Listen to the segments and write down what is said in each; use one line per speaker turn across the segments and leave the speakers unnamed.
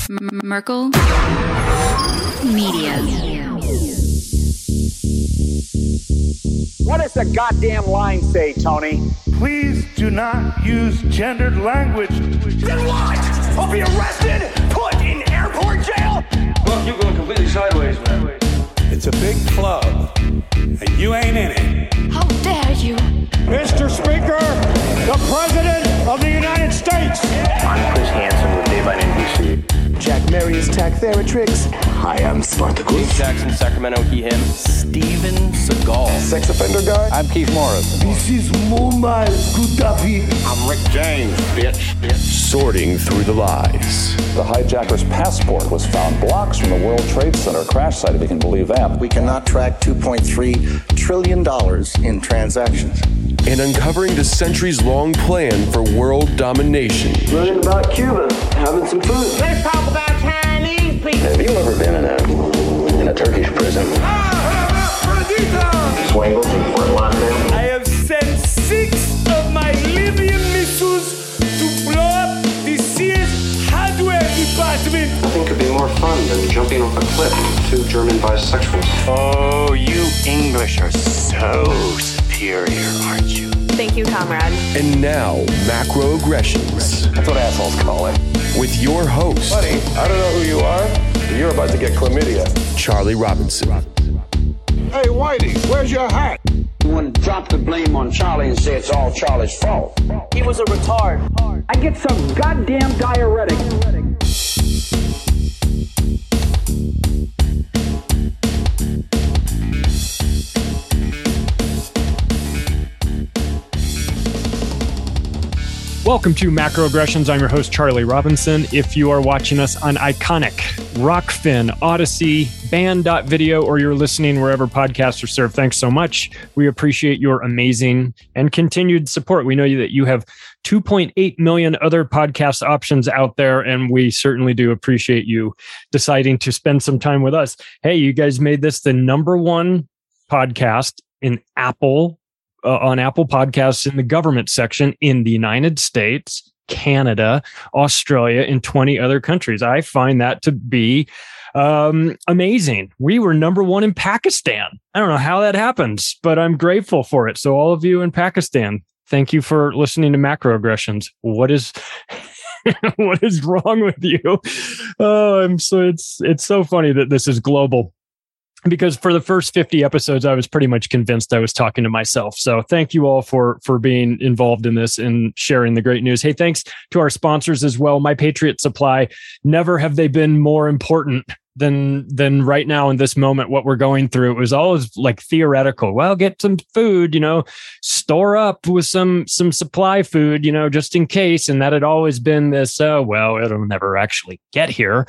Merkel Media.
What does the goddamn line say, Tony?
Please do not use gendered language.
Then what? I'll be arrested, put in airport jail?
Well, you're going completely sideways, man.
It's a big club, and you ain't in it.
How dare you?
Mr. Speaker, the President of the United States.
I'm Chris Hansen with Daylight NBC.
Jack Marius Tack-Theratrix.
Hi, I'm Spartacus.
Jackson, Sacramento, he, him.
Steven Seagal.
Sex offender guy.
I'm Keith Morris.
This is Muammar Gaddafi.
I'm Rick James, bitch.
Sorting through the lies.
The hijacker's passport was found blocks from the World Trade Center crash site, if you can believe that.
We cannot track $2.3 trillion in transactions.
And uncovering the centuries-long plan for world domination.
Learning about Cuba, having some food.
Let's talk about Chinese people.
Have you ever been in a Turkish prison?
Swangles in Fort Lauderdale.
I have sent 6 of my Libyan missiles to blow up the Sears hardware department.
Nothing could be more fun than jumping off a cliff with 2 German bisexuals.
Oh, you English are so superior, aren't you?
Thank you, comrade.
And now, macroaggressions.
That's what assholes call it.
With your host,
Buddy, I don't know who you are, but you're about to get chlamydia.
Charlie Robinson.
Hey, Whitey, where's your hat?
You want to drop the blame on Charlie and say it's all Charlie's fault.
He was a retard.
I get some goddamn diuretic.
Welcome to Macroaggressions. I'm your host, Charlie Robinson. If you are watching us on Iconic, Rockfin, Odyssey, Band.video, or you're listening wherever podcasts are served, thanks so much. We appreciate your amazing and continued support. We know that you have 2.8 million other podcast options out there, and we certainly do appreciate you deciding to spend some time with us. Hey, you guys made this the #1 podcast in Apple on Apple Podcasts in the government section in the United States, Canada, Australia, and 20 other countries. I find that to be amazing. We were #1 in Pakistan. I don't know how that happens, but I'm grateful for it. So all of you in Pakistan, thank you for listening to Macroaggressions. What is what is wrong with you? It's so funny that this is global. Because for the first 50 episodes, I was pretty much convinced I was talking to myself. So thank you all for being involved in this and sharing the great news. Hey, thanks to our sponsors as well. My Patriot Supply. Never have they been more important than right now in this moment, what we're going through. It was always like theoretical. Well, get some food, store up with some supply food, just in case. And that had always been this, well, it'll never actually get here.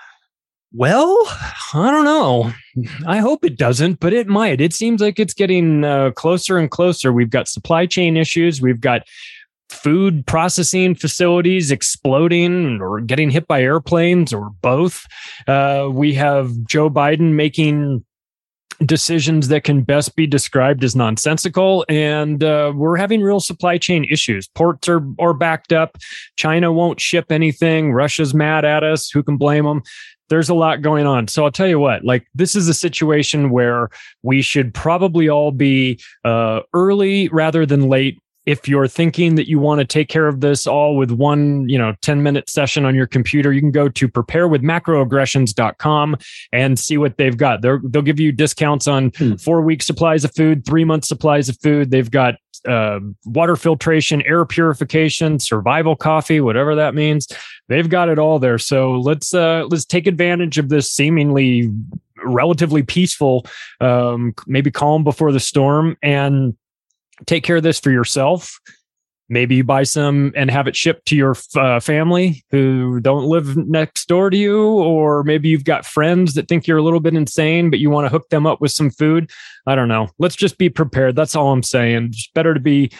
Well, I don't know. I hope it doesn't, but it might. It seems like it's getting closer and closer. We've got supply chain issues. We've got food processing facilities exploding or getting hit by airplanes or both. We have Joe Biden making decisions that can best be described as nonsensical. And we're having real supply chain issues. Ports are backed up. China won't ship anything. Russia's mad at us. Who can blame them? There's a lot going on. So I'll tell you what, this is a situation where we should probably all be early rather than late. If you're thinking that you want to take care of this all with one, 10-minute session on your computer, you can go to preparewithmacroaggressions.com and see what they've got. They'll give you discounts on 4-week supplies of food, 3-month supplies of food. They've got water filtration, air purification, survival coffee, whatever that means. They've got it all there. So let's take advantage of this seemingly relatively peaceful, maybe calm before the storm, and take care of this for yourself. Maybe you buy some and have it shipped to your family who don't live next door to you, or maybe you've got friends that think you're a little bit insane, but you want to hook them up with some food. I don't know. Let's just be prepared. That's all I'm saying. It's better to be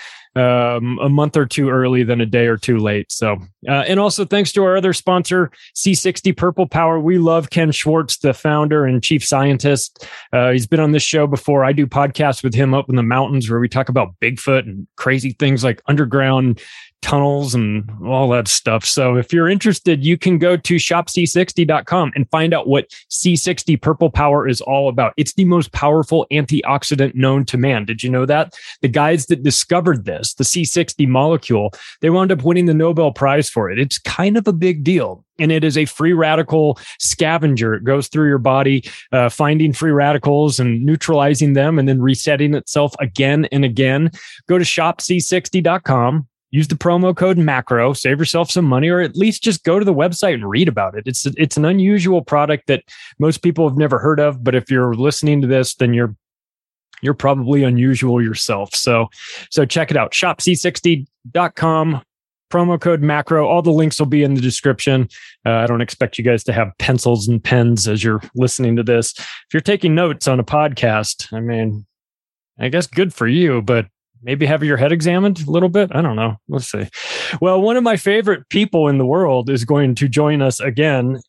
a month or two early than a day or two late. So, and also thanks to our other sponsor, C60 Purple Power. We love Ken Schwartz, the founder and chief scientist. He's been on this show before. I do podcasts with him up in the mountains where we talk about Bigfoot and crazy things like underground tunnels and all that stuff. So if you're interested, you can go to shopc60.com and find out what C60 Purple Power is all about. It's the most powerful antioxidant known to man. Did you know that? The guys that discovered this, the C60 molecule, they wound up winning the Nobel Prize for it. It's kind of a big deal. And it is a free radical scavenger. It goes through your body, finding free radicals and neutralizing them and then resetting itself again and again. Go to shopc60.com. Use the promo code MACRO, save yourself some money, or at least just go to the website and read about it. It's an unusual product that most people have never heard of, but if you're listening to this, then you're probably unusual yourself. So check it out. shopc60.com, promo code MACRO. All the links will be in the description. I don't expect you guys to have pencils and pens as you're listening to this. If you're taking notes on a podcast, I mean, I guess good for you, but maybe have your head examined a little bit. I don't know. Let's see. Well, one of my favorite people in the world is going to join us again.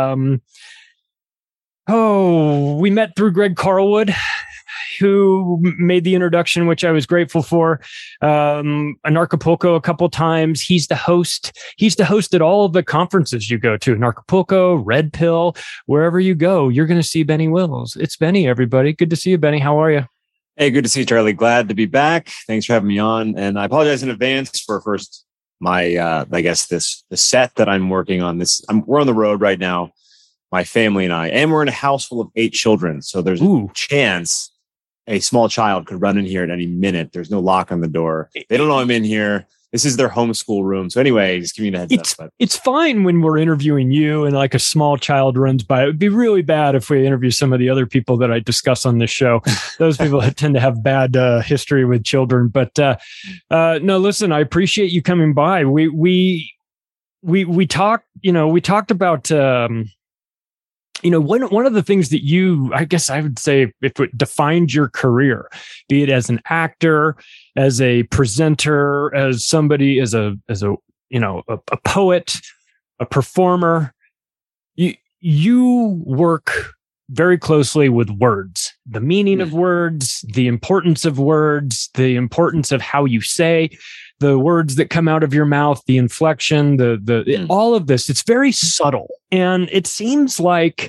We met through Greg Carlwood, who made the introduction, which I was grateful for. Anarchapulco a couple times. He's the host. He's the host at all of the conferences you go to. Anarchapulco, Red Pill, wherever you go, you're going to see Benny Wills. It's Benny, everybody. Good to see you, Benny. How are you?
Hey, good to see you, Charlie. Glad to be back. Thanks for having me on. And I apologize in advance for my the set that I'm working on. We're on the road right now, my family and I, and we're in a house full of 8 children. So there's a chance a small child could run in here at any minute. There's no lock on the door. They don't know I'm in here. This is their homeschool room. So anyway, just give me a heads up.
It's fine when we're interviewing you and like a small child runs by. It would be really bad if we interview some of the other people that I discuss on this show. Those people tend to have bad history with children. But no, listen, I appreciate you coming by. We talked, we talked about, one of the things that I guess I would say, if it defined your career, be it as an actor, as a presenter, as somebody, as a poet, a performer, you work very closely with words, the meaning of words, the importance of words, the importance of how you say the words that come out of your mouth, the inflection, all of this. It's very subtle. And it seems like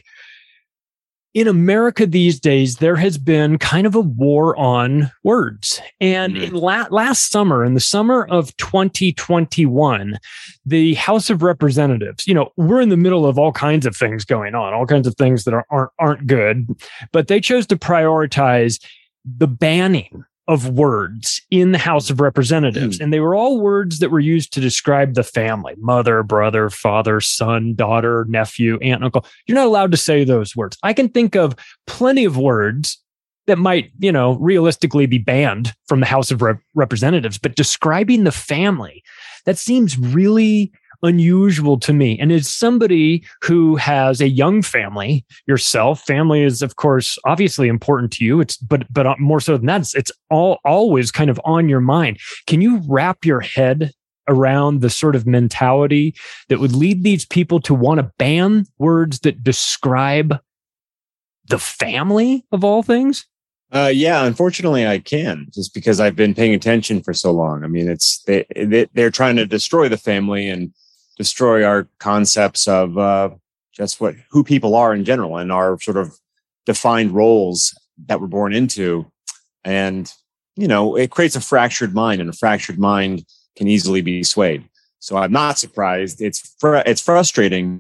in America these days, there has been kind of a war on words. And last summer, in the summer of 2021, the House of Representatives, we're in the middle of all kinds of things going on, all kinds of things that aren't good, but they chose to prioritize the banning of words in the House of Representatives. And they were all words that were used to describe the family: mother, brother, father, son, daughter, nephew, aunt, uncle. You're not allowed to say those words. I can think of plenty of words that might, realistically be banned from the House of Representatives, but describing the family, that seems really unusual to me. And as somebody who has a young family yourself, family is, of course, obviously important to you. But more so than that, it's always kind of on your mind. Can you wrap your head around the sort of mentality that would lead these people to want to ban words that describe the family of all things?
Yeah, unfortunately I can, just because I've been paying attention for so long. I mean, they're trying to destroy the family and destroy our concepts of just who people are in general and our sort of defined roles that we're born into. And, it creates a fractured mind, and a fractured mind can easily be swayed. So I'm not surprised. It's frustrating.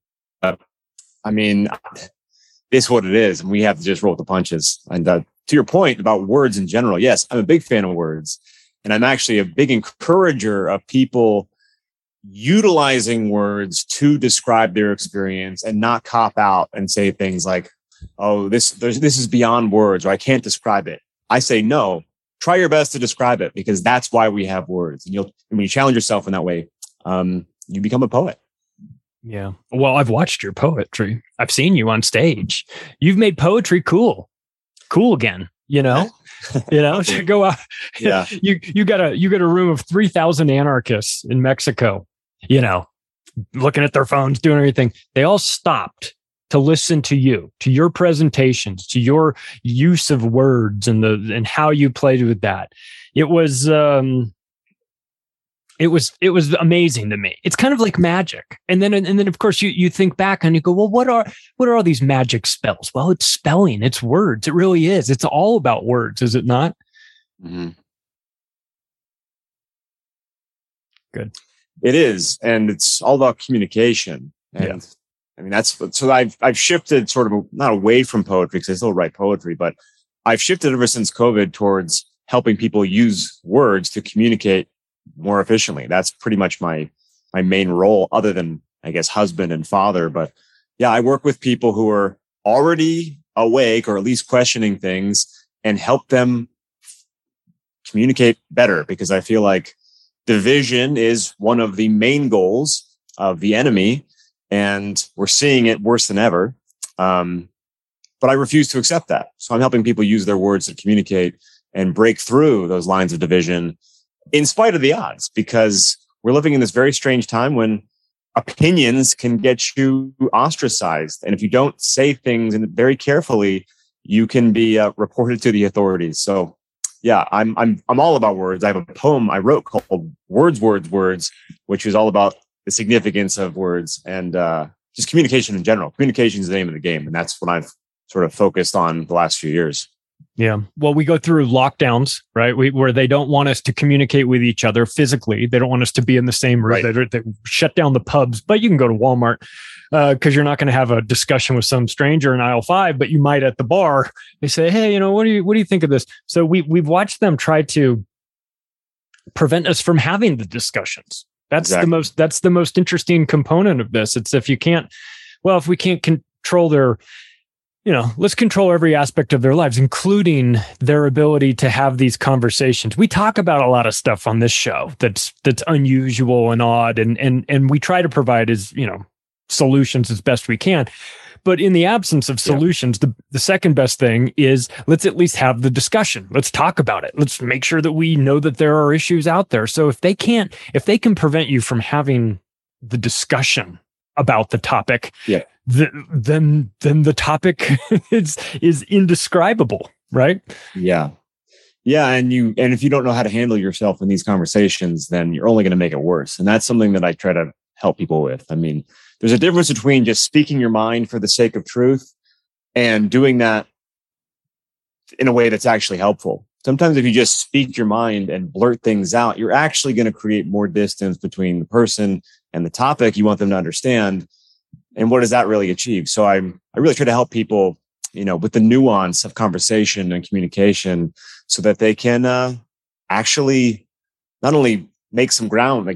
I mean, it's what it is, and we have to just roll with the punches. And to your point about words in general, yes, I'm a big fan of words, and I'm actually a big encourager of people utilizing words to describe their experience and not cop out and say things like, "Oh, this is beyond words," or "I can't describe it." I say, no, try your best to describe it, because that's why we have words. And when you challenge yourself in that way, you become a poet.
Yeah. Well, I've watched your poetry. I've seen you on stage. You've made poetry cool again, to go out.
Yeah.
You got a room of 3,000 anarchists in Mexico, looking at their phones, doing everything. They all stopped to listen to you, to your presentations, to your use of words and how you played with that. It was it was amazing to me. It's kind of like magic. And then of course you think back and you go, well, what are all these magic spells? Well, it's spelling, it's words. It really is. It's all about words, is it not?
Mm-hmm.
Good.
It is, and it's all about communication. And I mean, that's so I've shifted sort of not away from poetry because I still write poetry, but I've shifted ever since COVID towards helping people use words to communicate more efficiently. That's pretty much my main role, other than, I guess, husband and father. But yeah, I work with people who are already awake or at least questioning things and help them communicate better, because I feel like division is one of the main goals of the enemy, and we're seeing it worse than ever. But I refuse to accept that. So I'm helping people use their words to communicate and break through those lines of division in spite of the odds, because we're living in this very strange time when opinions can get you ostracized. And if you don't say things very carefully, you can be reported to the authorities. So yeah, I'm all about words. I have a poem I wrote called Words, Words, Words, which is all about the significance of words and just communication in general. Communication is the name of the game. And that's what I've sort of focused on the last few years.
Yeah. Well, we go through lockdowns, right? Where they don't want us to communicate with each other physically. They don't want us to be in the same room. Right. They shut down the pubs, but you can go to Walmart because you're not going to have a discussion with some stranger in aisle 5, but you might at the bar. They say, hey, what do you think of this? So we've watched them try to prevent us from having the discussions. That's the most interesting component of this. It's if we can't control their, let's control every aspect of their lives, including their ability to have these conversations. We talk about a lot of stuff on this show that's unusual and odd, and we try to provide solutions as best we can. But in the absence of solutions, the second best thing is let's at least have the discussion. Let's talk about it. Let's make sure that we know that there are issues out there. So if they can prevent you from having the discussion about the topic, then the topic is indescribable, right?
Yeah. Yeah. And if you don't know how to handle yourself in these conversations, then you're only going to make it worse. And that's something that I try to help people with. I mean, there's a difference between just speaking your mind for the sake of truth and doing that in a way that's actually helpful. Sometimes if you just speak your mind and blurt things out, you're actually going to create more distance between the person and the topic you want them to understand. And what does that really achieve? So I really try to help people, with the nuance of conversation and communication so that they can actually not only make some ground,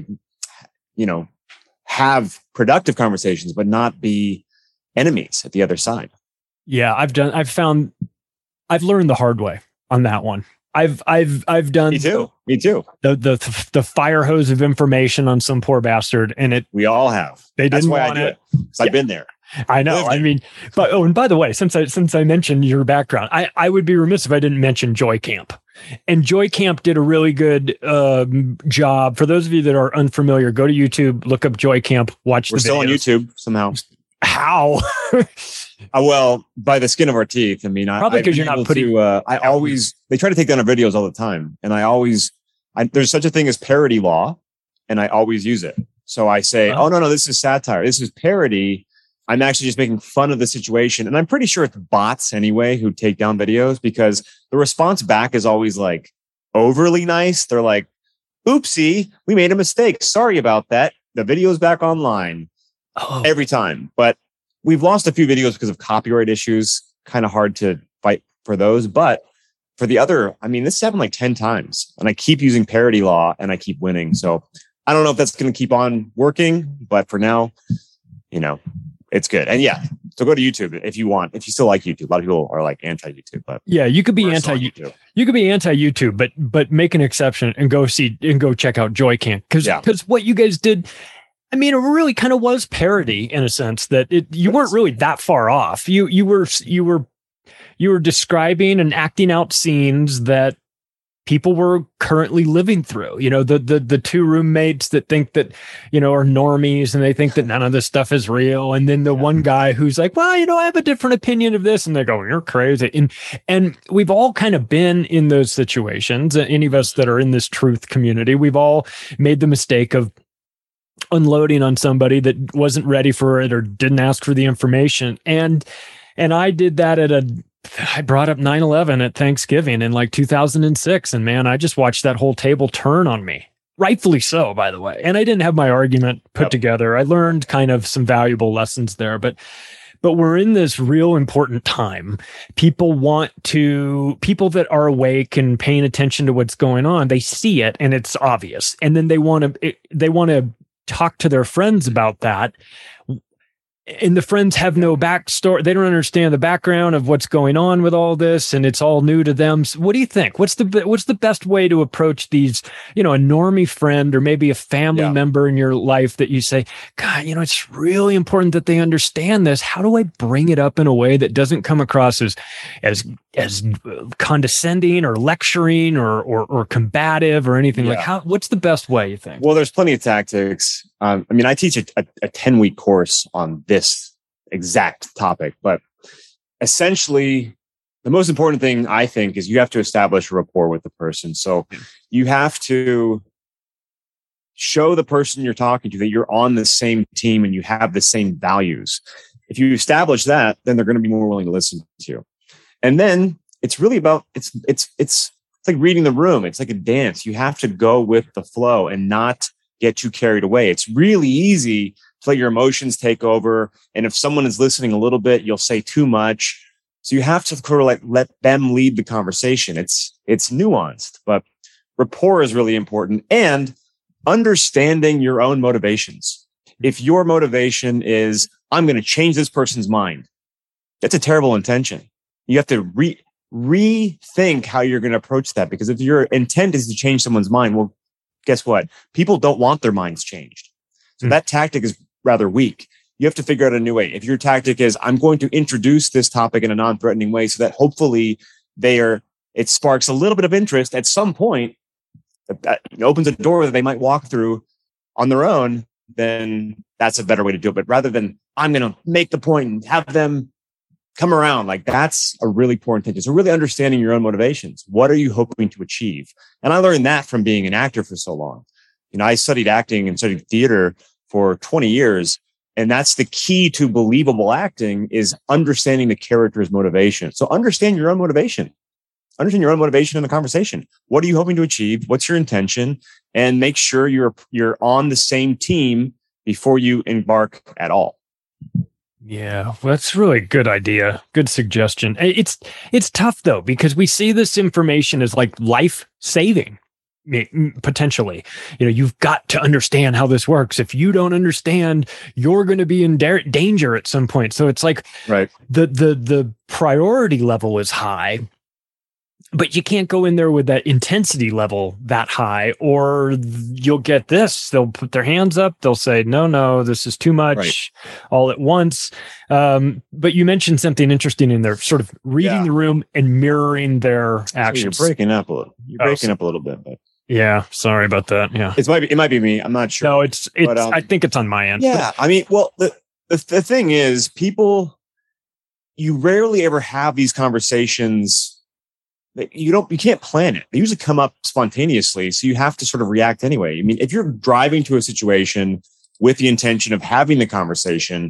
have productive conversations, but not be enemies at the other side.
Yeah, I've learned the hard way on that one. I've done
Me too.
The fire hose of information on some poor bastard, and
we all have.
They
That's
didn't
why
want
I do it. I've been there.
I know. I mean, and by the way, since I mentioned your background, I would be remiss if I didn't mention Joy Camp. And Joy Camp did a really good job. For those of you that are unfamiliar, go to YouTube, look up Joy Camp, watch
We're
the videos.
still on YouTube somehow.
How?
Well, by the skin of our teeth. I mean,
probably because you're not putting.
They try to take down our videos all the time, and there's such a thing as parody law, and I always use it. So I say, oh no, this is satire. This is parody. I'm actually just making fun of the situation. And I'm pretty sure it's bots anyway who take down videos, because the response back is always like overly nice. They're like, oopsie, we made a mistake. Sorry about that. The video's back online every time. But we've lost a few videos because of copyright issues. Kind of hard to fight for those. But for the other, this happened like 10 times. And I keep using parody law and I keep winning. So I don't know if that's going to keep on working. But for now, it's good. And yeah, so go to YouTube if you want. If you still like YouTube, a lot of people are like anti-YouTube. But
yeah, you could be anti-YouTube. You could be anti-YouTube, but make an exception and go check out Joy Camp, because what you guys did, it really kind of was parody in a sense that you weren't really that far off. You were describing and acting out scenes that people were currently living through. The two roommates that think that, are normies and they think that none of this stuff is real. And then the one guy who's like, well, I have a different opinion of this. And they go, you're crazy. And we've all kind of been in those situations. Any of us that are in this truth community, we've all made the mistake of unloading on somebody that wasn't ready for it or didn't ask for the information. And I did that I brought up 9/11 at Thanksgiving in like 2006. And man, I just watched that whole table turn on me. Rightfully so, by the way. And I didn't have my argument put together. I learned kind of some valuable lessons there, but we're in this real important time. People that are awake and paying attention to what's going on, they see it and it's obvious. And then they want to talk to their friends about that. And the friends have no backstory. They don't understand the background of what's going on with all this, and it's all new to them. So what do you think? What's the best way to approach these, a normie friend or maybe a family member in your life that you say, God, it's really important that they understand this. How do I bring it up in a way that doesn't come across as condescending or lecturing or combative or anything what's the best way, you think?
Well, there's plenty of tactics. I teach a 10-week course on this exact topic, but essentially the most important thing I think is you have to establish a rapport with the person. So you have to show the person you're talking to that you're on the same team and you have the same values. If you establish that, then they're going to be more willing to listen to you. And then it's really about, it's like reading the room. It's like a dance. You have to go with the flow and not get too carried away. It's really easy to let your emotions take over. And if someone is listening a little bit, you'll say too much. So you have to sort of let them lead the conversation. It's nuanced, but rapport is really important, and understanding your own motivations. If your motivation is, I'm going to change this person's mind, that's a terrible intention. You have to rethink how you're going to approach that, because if your intent is to change someone's mind, well, guess what? People don't want their minds changed. So that tactic is rather weak. You have to figure out a new way. If your tactic is, I'm going to introduce this topic in a non-threatening way so that hopefully it sparks a little bit of interest at some point, that opens a door that they might walk through on their own, then that's a better way to do it. But rather than, I'm going to make the point and have them come around, that's a really poor intention. So really understanding your own motivations. What are you hoping to achieve? And I learned that from being an actor for so long. I studied acting and studied theater for 20 years. And that's the key to believable acting, is understanding the character's motivation. So understand your own motivation. Understand your own motivation in the conversation. What are you hoping to achieve? What's your intention? And make sure you're on the same team before you embark at all.
Yeah, well, that's really a good idea. Good suggestion. It's tough though, because we see this information as like life-saving, potentially. You've got to understand how this works. If you don't understand, you're going to be in danger at some point. So it's like the priority level is high, but you can't go in there with that intensity level that high, or you'll get this. They'll put their hands up. They'll say, no, this is too much all at once. But you mentioned something interesting in there, sort of reading the room and mirroring their actions.
So you're breaking up a little. Up a little bit. But.
Yeah. Sorry about that. Yeah.
It might be me. I'm not sure.
No, it's but, I think it's on my end.
Yeah. The thing is, you rarely ever have these conversations. You can't plan it. They usually come up spontaneously. So you have to sort of react anyway. If you're driving to a situation with the intention of having the conversation,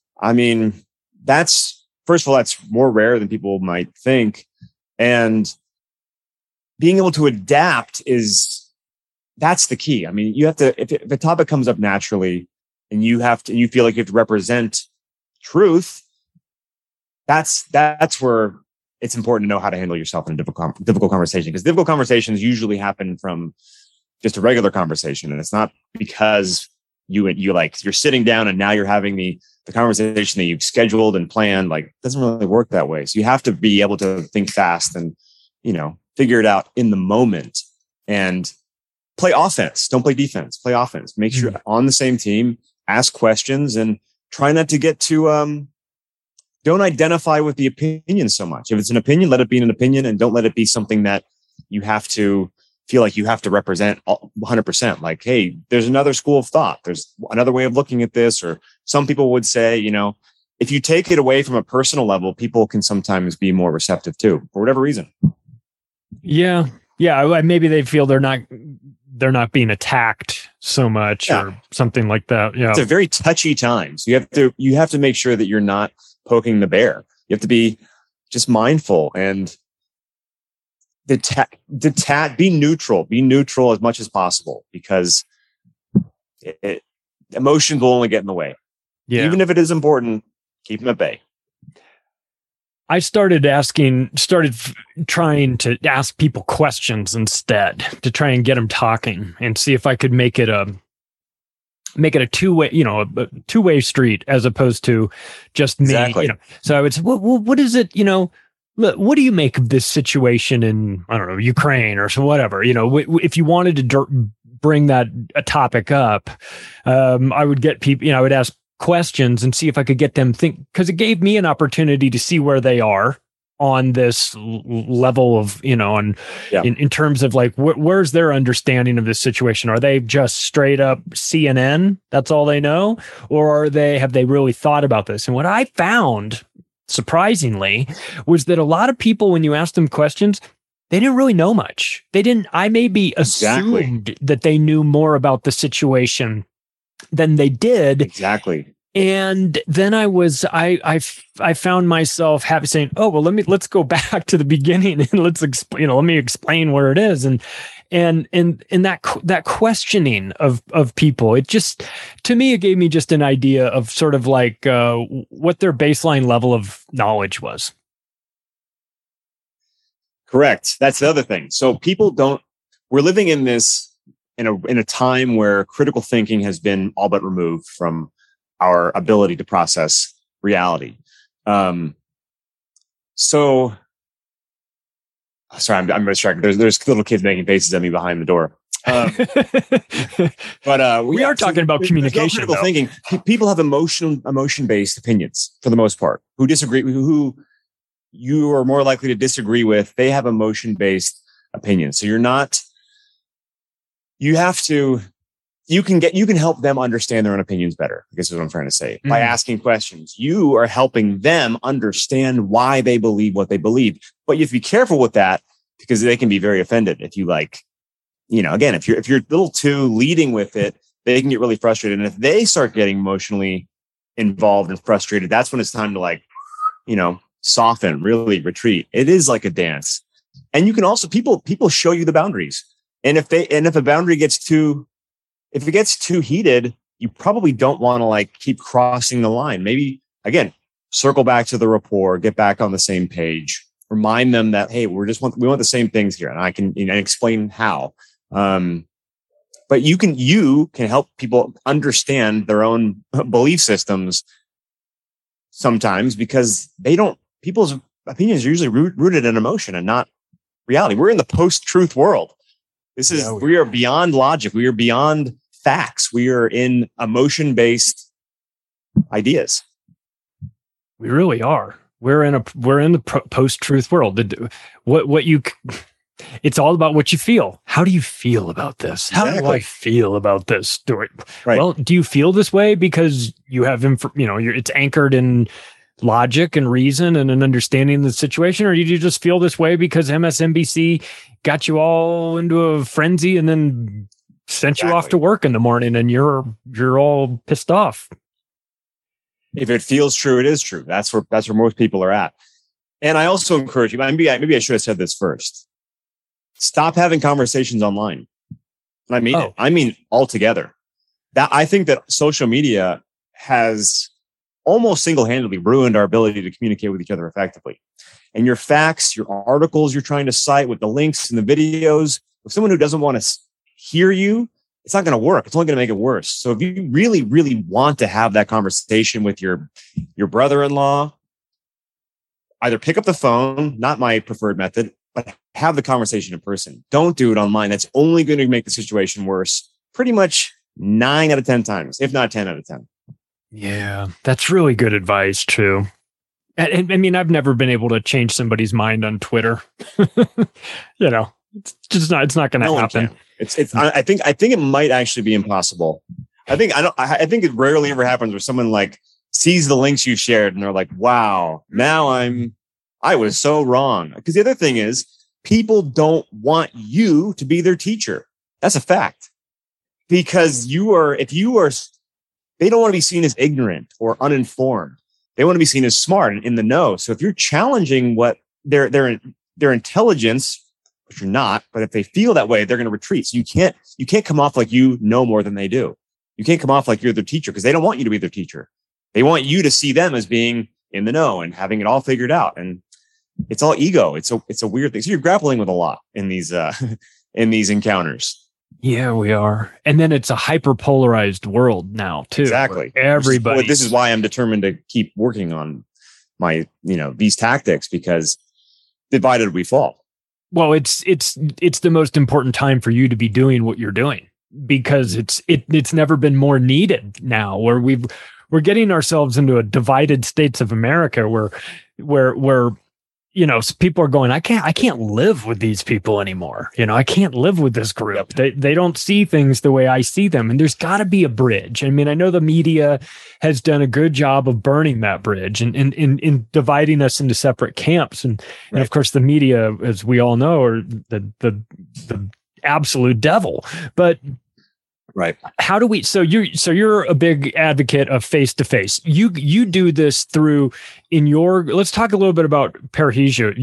that's more rare than people might think. And being able to adapt that's the key. You have to, if a topic comes up naturally and you feel like you have to represent truth, that's where it's important to know how to handle yourself in a difficult conversation, because difficult conversations usually happen from just a regular conversation. And it's not because you're sitting down and now you're having the conversation that you've scheduled and planned. It doesn't really work that way. So you have to be able to think fast and, figure it out in the moment and play offense. Don't play defense, play offense. Make sure you're on the same team, ask questions, and try not to get too, don't identify with the opinion so much. If it's an opinion, let it be an opinion, and don't let it be something that, you have to feel like you have to represent 100%. Like, hey, there's another school of thought. There's another way of looking at this. Or some people would say, you know, if you take it away from a personal level, people can sometimes be more receptive too, for whatever reason.
Yeah. Yeah. Maybe they feel they're not being attacked so much or something like that. Yeah.
It's a very touchy time. So you have to make sure that you're not poking the bear. You have to be just mindful and be neutral as much as possible, because emotions will only get in the way. Yeah. Even if it is important, keep them at bay.
I started trying to ask people questions instead, to try and get them talking and see if I could make it a two-way, a two-way street, as opposed to just me.
Exactly.
So I would say, what is it, what do you make of this situation in, I don't know, Ukraine or so, whatever, if you wanted to bring a topic up, I would get people, I would ask questions and see if I could get them think, because it gave me an opportunity to see where they are on this level of, in terms of like, where's their understanding of this situation? Are they just straight up CNN? That's all they know? Or have they really thought about this? And what I found, surprisingly, was that a lot of people, when you asked them questions, they didn't really know much. I maybe assumed that they knew more about the situation than they did.
Exactly.
And then I found myself saying, oh, well, let's go back to the beginning and let's explain, let me explain where it is. And that questioning of people, it just, to me, it gave me just an idea of sort of like what their baseline level of knowledge was.
Correct. That's the other thing. So we're living in this, in a time where critical thinking has been all but removed from our ability to process reality. So sorry, I'm distracted. There's little kids making faces at me behind the door. But
we are talking about communication.
No critical thinking. People have emotion-based opinions for the most part. Who disagree? Who you are more likely to disagree with? They have emotion-based opinions. So you can help them understand their own opinions better, I guess is what I'm trying to say. By asking questions, you are helping them understand why they believe what they believe. But you have to be careful with that, because they can be very offended if you again, if you're a little too leading with it, they can get really frustrated. And if they start getting emotionally involved and frustrated, that's when it's time to soften, really retreat. It is like a dance. And you can also, people show you the boundaries. And if a boundary gets too heated, you probably don't want to keep crossing the line. Maybe, again, circle back to the rapport, get back on the same page, remind them that, hey, we want the same things here. And I can explain how. But you can help people understand their own belief systems sometimes, because people's opinions are usually rooted in emotion and not reality. We're in the post-truth world. We are beyond logic. We are beyond facts. We are in emotion-based ideas.
We really are. We're in the post-truth world. It's all about what you feel. How do you feel about this? How do I feel about this story? Right. Well, do you feel this way because you have it's anchored in logic and reason and an understanding of the situation, or do you just feel this way because MSNBC got you all into a frenzy and then sent you off to work in the morning and you're all pissed off?
If it feels true, it is true. That's where most people are at. And I also encourage you, maybe I should have said this first. Stop having conversations online. I mean altogether. I think that social media has almost single-handedly ruined our ability to communicate with each other effectively. And your facts, your articles you're trying to cite with the links and the videos, with someone who doesn't want to hear you, it's not going to work. It's only going to make it worse. So if you really, really want to have that conversation with your brother-in-law, either pick up the phone, not my preferred method, but have the conversation in person. Don't do it online. That's only going to make the situation worse pretty much 9 out of 10 times, if not 10 out of 10.
Yeah, that's really good advice too. I mean, I've never been able to change somebody's mind on Twitter. It's not going to happen.
I think it might actually be impossible. I think it rarely ever happens where someone like sees the links you shared and they're like, wow, now I was so wrong. Because the other thing is, people don't want you to be their teacher. That's a fact. Because they don't want to be seen as ignorant or uninformed. They want to be seen as smart and in the know. So if you're challenging what their intelligence, which you're not, but if they feel that way, they're going to retreat. So you can't come off like you know more than they do. You can't come off like you're their teacher because they don't want you to be their teacher. They want you to see them as being in the know and having it all figured out. And it's all ego. It's a weird thing. So you're grappling with a lot in these encounters.
Yeah, we are. And then it's a hyper polarized world now too.
Exactly.
Everybody.
This is why I'm determined to keep working on my, these tactics, because divided we fall.
Well, it's the most important time for you to be doing what you're doing, because it's never been more needed now, where we're getting ourselves into a divided states of America where people are going, I can't live with these people anymore. I can't live with this group. They don't see things the way I see them. And there's got to be a bridge. I mean, I know the media has done a good job of burning that bridge and in dividing us into separate camps. And of course, the media, as we all know, are the absolute devil. But
right.
How do we? So you're a big advocate of face to face. You do this through in your. Let's talk a little bit about Parrhesia,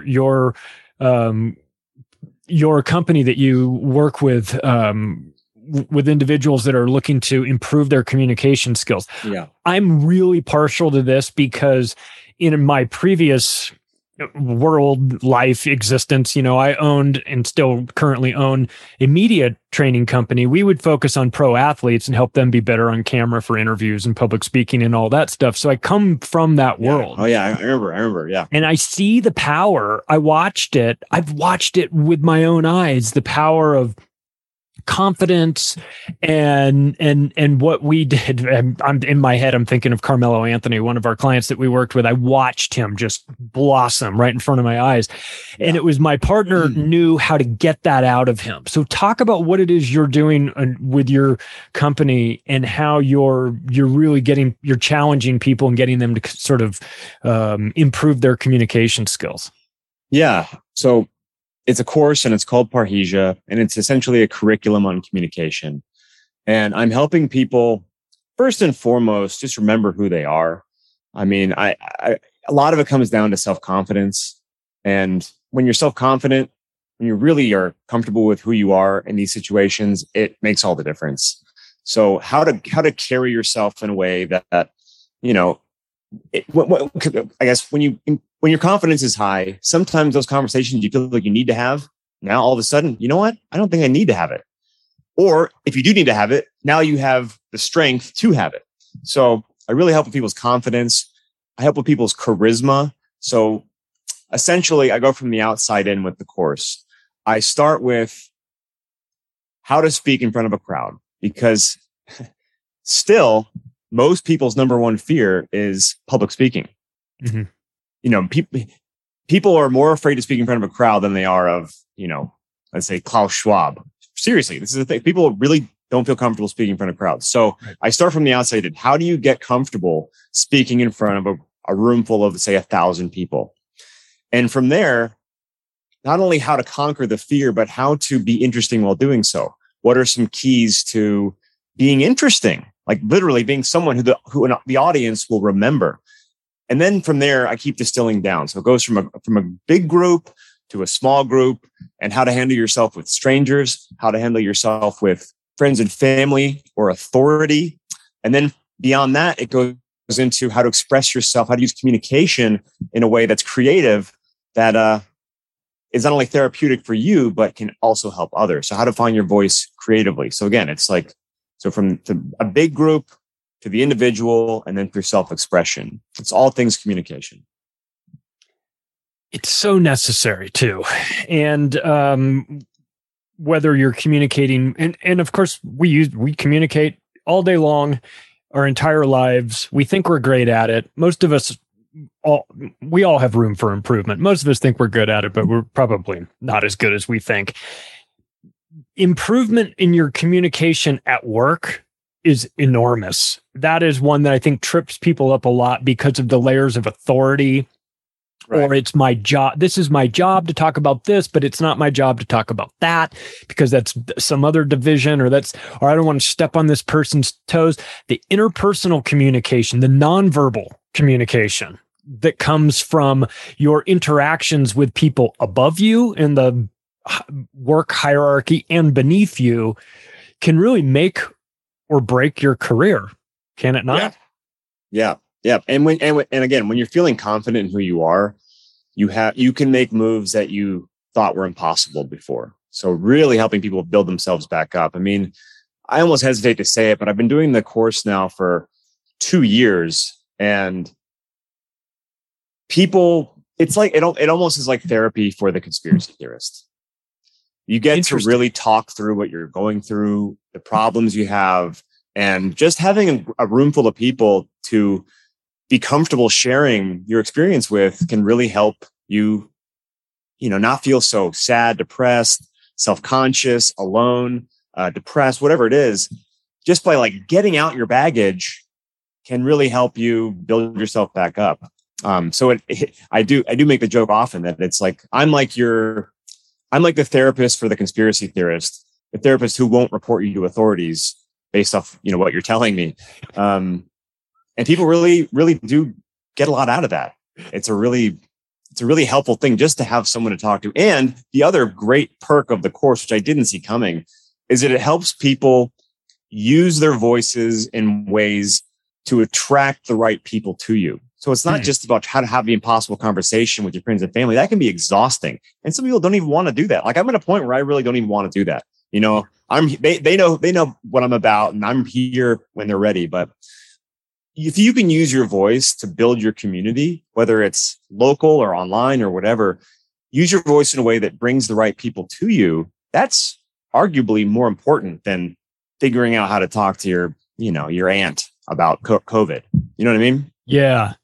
your company that you work with individuals that are looking to improve their communication skills.
Yeah,
I'm really partial to this because in my previous life existence, I owned and still currently own a media training company. We would focus on pro athletes and help them be better on camera for interviews and public speaking and all that stuff. So I come from that world.
Oh yeah, I remember. Yeah.
And I see the power. I've watched it with my own eyes, the power of confidence and what we did. I'm in my head, I'm thinking of Carmelo Anthony, one of our clients that we worked with. I watched him just blossom right in front of my eyes. Yeah. And it was my partner knew how to get that out of him. So talk about what it is you're doing with your company and how you're really you're challenging people and getting them to sort of improve their communication skills.
Yeah. So it's a course and it's called Parrhesia, and it's essentially a curriculum on communication. And I'm helping people first and foremost, just remember who they are. I mean, a lot of it comes down to self-confidence. And when you're self-confident, when you really are comfortable with who you are in these situations, it makes all the difference. So how to carry yourself in a way that I guess when your confidence is high, sometimes those conversations you feel like you need to have, now all of a sudden, you know what? I don't think I need to have it. Or if you do need to have it, now you have the strength to have it. So I really help with people's confidence. I help with people's charisma. So essentially, I go from the outside in with the course. I start with how to speak in front of a crowd, because still, most people's number one fear is public speaking. Mm-hmm. People are more afraid to speak in front of a crowd than they are of, let's say Klaus Schwab. Seriously, this is the thing. People really don't feel comfortable speaking in front of crowds. So I start from the outside in. How do you get comfortable speaking in front of a room full of, say, 1,000 people? And from there, not only how to conquer the fear, but how to be interesting while doing so. What are some keys to being interesting? Like literally being someone who the audience will remember. And then from there, I keep distilling down. So it goes from a big group to a small group, and how to handle yourself with strangers, how to handle yourself with friends and family or authority. And then beyond that, it goes into how to express yourself, how to use communication in a way that's creative, that is not only therapeutic for you, but can also help others. So how to find your voice creatively. So again, it's like, so from a big group to the individual, and then through self-expression. It's all things communication.
It's so necessary too. And whether you're communicating, and of course we communicate all day long, our entire lives. We think we're great at it. Most of us we all have room for improvement. Most of us think we're good at it, but we're probably not as good as we think. Improvement in your communication at work is enormous. That is one that I think trips people up a lot because of the layers of authority. Right. Or it's my job. This is my job to talk about this, but it's not my job to talk about that because that's some other division, or I don't want to step on this person's toes. The interpersonal communication, the nonverbal communication that comes from your interactions with people above you in the work hierarchy and beneath you can really make or break your career. Can it not?
Yeah. And again, when you're feeling confident in who you are, you can make moves that you thought were impossible before. So really helping people build themselves back up. I mean, I almost hesitate to say it, but I've been doing the course now for 2 years, and people, it's like, it almost is like therapy for the conspiracy theorist. You get to really talk through what you're going through, the problems you have, and just having a room full of people to be comfortable sharing your experience with can really help you, not feel so sad, depressed, self-conscious, alone, depressed, whatever it is. Just by like getting out your baggage can really help you build yourself back up. So I do make the joke often that it's like, I'm like the therapist for the conspiracy theorist, the therapist who won't report you to authorities based off, what you're telling me. And people really, really do get a lot out of that. It's a really helpful thing just to have someone to talk to. And the other great perk of the course, which I didn't see coming, is that it helps people use their voices in ways to attract the right people to you. So it's not just about how to have the impossible conversation with your friends and family. That can be exhausting. And some people don't even want to do that. Like I'm at a point where I really don't even want to do that. They know what I'm about, and I'm here when they're ready. But if you can use your voice to build your community, whether it's local or online or whatever, use your voice in a way that brings the right people to you. That's arguably more important than figuring out how to talk to your aunt about COVID. You know what I mean? Yeah.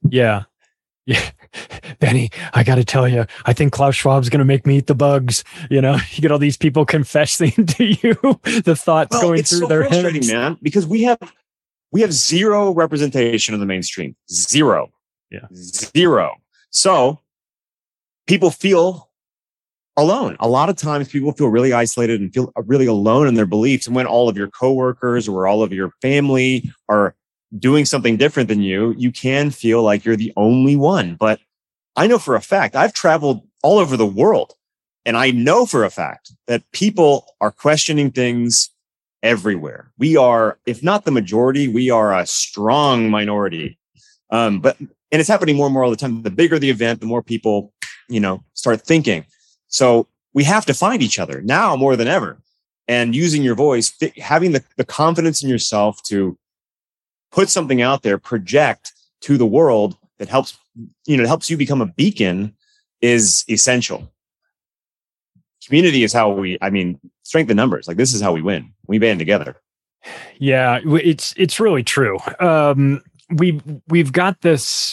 Benny, I got to tell you, I think Klaus Schwab's going to make me eat the bugs. You get all these people confessing to you the thoughts going through their heads.
Man, because we have zero representation in the mainstream. Zero.
Yeah.
Zero. So people feel alone. A lot of times people feel really isolated and feel really alone in their beliefs. And when all of your coworkers or all of your family are doing something different than you, you can feel like you're the only one. But I know for a fact, I've traveled all over the world, and I know for a fact that people are questioning things everywhere. We are, if not the majority, we are a strong minority. And it's happening more and more all the time. The bigger the event, the more people, start thinking. So we have to find each other now more than ever. And using your voice, having the confidence in yourself to put something out there, project to the world that helps you become a beacon is essential. Community is how strength in numbers. Like this is how we win. We band together.
Yeah, it's really true. We've got this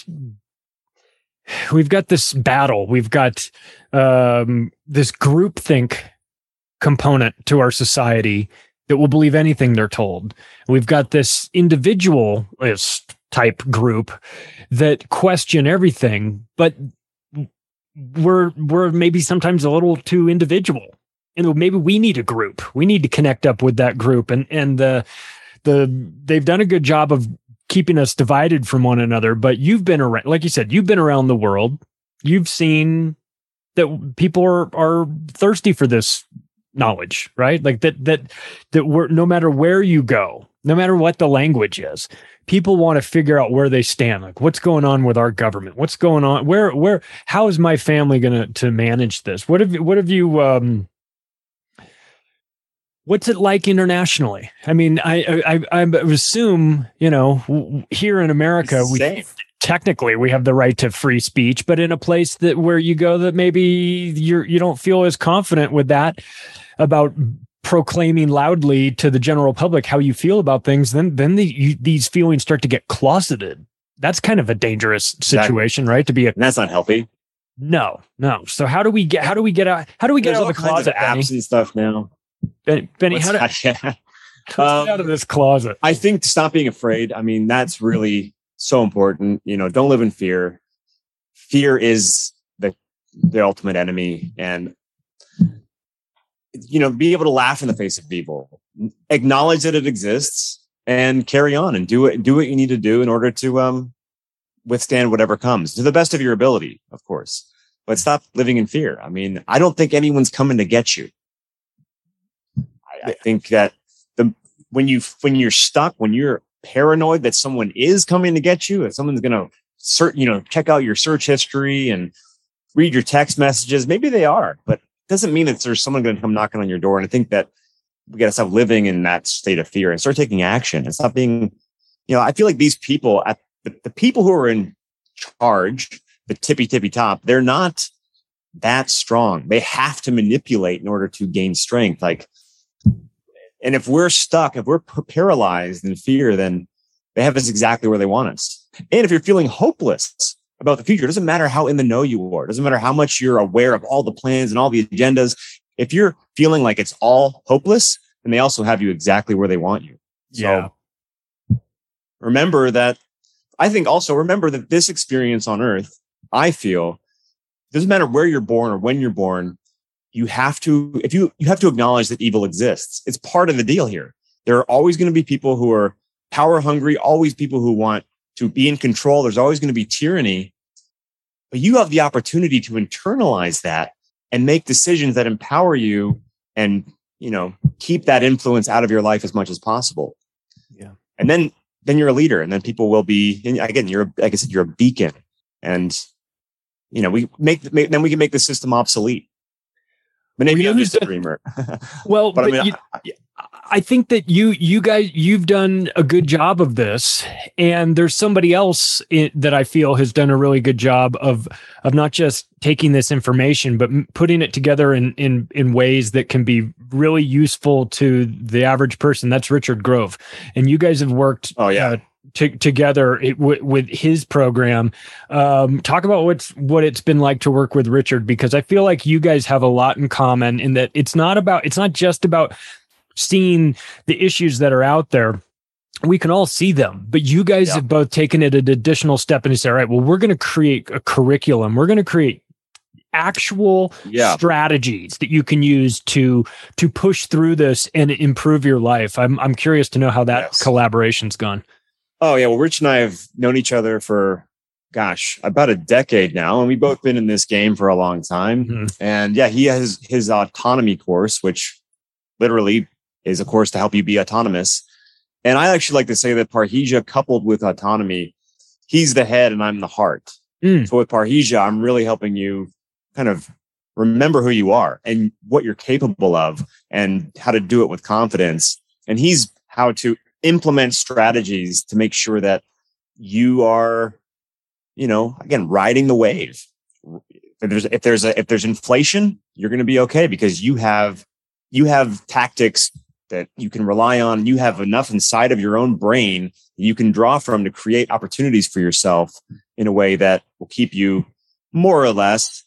battle. We've got this groupthink component to our society that will believe anything they're told. We've got this individualist type group that question everything, but we're maybe sometimes a little too individual. And maybe we need a group. We need to connect up with that group. And they've done a good job of keeping us divided from one another. But you've been around, like you said, you've been around the world. You've seen that people are thirsty for this knowledge, right? Like that we're, no matter where you go, no matter what the language is, people want to figure out where they stand. Like, what's going on with our government? What's going on? How is my family going to manage this? What have you, what's it like internationally? I mean, I assume, here in America, technically we have the right to free speech, but in a place where you go that maybe you don't feel as confident with that about proclaiming loudly to the general public how you feel about things, then these feelings start to get closeted. that's kind of a dangerous situation, right? To be
and that's not healthy.
No. So how do we get out of the closet,
apps and stuff now?
Benny, how do get out of this closet?
I think stop being afraid. I mean, that's really so important. Don't live in fear. Fear is the ultimate enemy, and be able to laugh in the face of evil, acknowledge that it exists, and carry on and do what you need to do in order to withstand whatever comes to the best of your ability, of course. But stop living in fear. I mean, I don't think anyone's coming to get you. I think that when you're stuck, when you're paranoid that someone is coming to get you, if someone's going to check out your search history and read your text messages, maybe they are, but it doesn't mean that there's someone going to come knocking on your door. And I think that we got to stop living in that state of fear and start taking action and stop being, I feel like these people the people who are in charge, the tippy top, they're not that strong. They have to manipulate in order to gain strength. And if we're stuck, if we're paralyzed in fear, then they have us exactly where they want us. And if you're feeling hopeless about the future, it doesn't matter how in the know you are. It doesn't matter how much you're aware of all the plans and all the agendas. If you're feeling like it's all hopeless, then they also have you exactly where they want you. So remember that this experience on Earth, I feel, doesn't matter where you're born or when you're born, you have to acknowledge that evil exists. It's part of the deal here. There are always going to be people who are power hungry, always people who want to be in control. There's always going to be tyranny, but you have the opportunity to internalize that and make decisions that empower you and, keep that influence out of your life as much as possible.
Yeah.
And then you're a leader, and then people will be, again, you're a beacon, and, we can make the system obsolete. But maybe I'm just a dreamer.
Well, but I think that you guys, you've done a good job of this, and there's somebody else that I feel has done a really good job of not just taking this information, but putting it together in ways that can be really useful to the average person. That's Richard Grove. And you guys have worked together with his program. Talk about what it's been like to work with Richard, because I feel like you guys have a lot in common in that it's not just about seeing the issues that are out there. We can all see them, but you guys have both taken it an additional step and say, all right, well, we're going to create a curriculum. We're going to create actual strategies that you can use to push through this and improve your life. I'm curious to know how that collaboration's gone.
Oh yeah. Well, Rich and I have known each other for, about a decade now. And we've both been in this game for a long time. Mm-hmm. And he has his autonomy course, which literally is a course to help you be autonomous. And I actually like to say that Parrhesia coupled with autonomy, he's the head and I'm the heart. So with Parrhesia, I'm really helping you kind of remember who you are and what you're capable of and how to do it with confidence. And he's how to implement strategies to make sure that you are, again, riding the wave. If there's inflation, you're going to be okay because you have tactics that you can rely on. You have enough inside of your own brain that you can draw from to create opportunities for yourself in a way that will keep you more or less,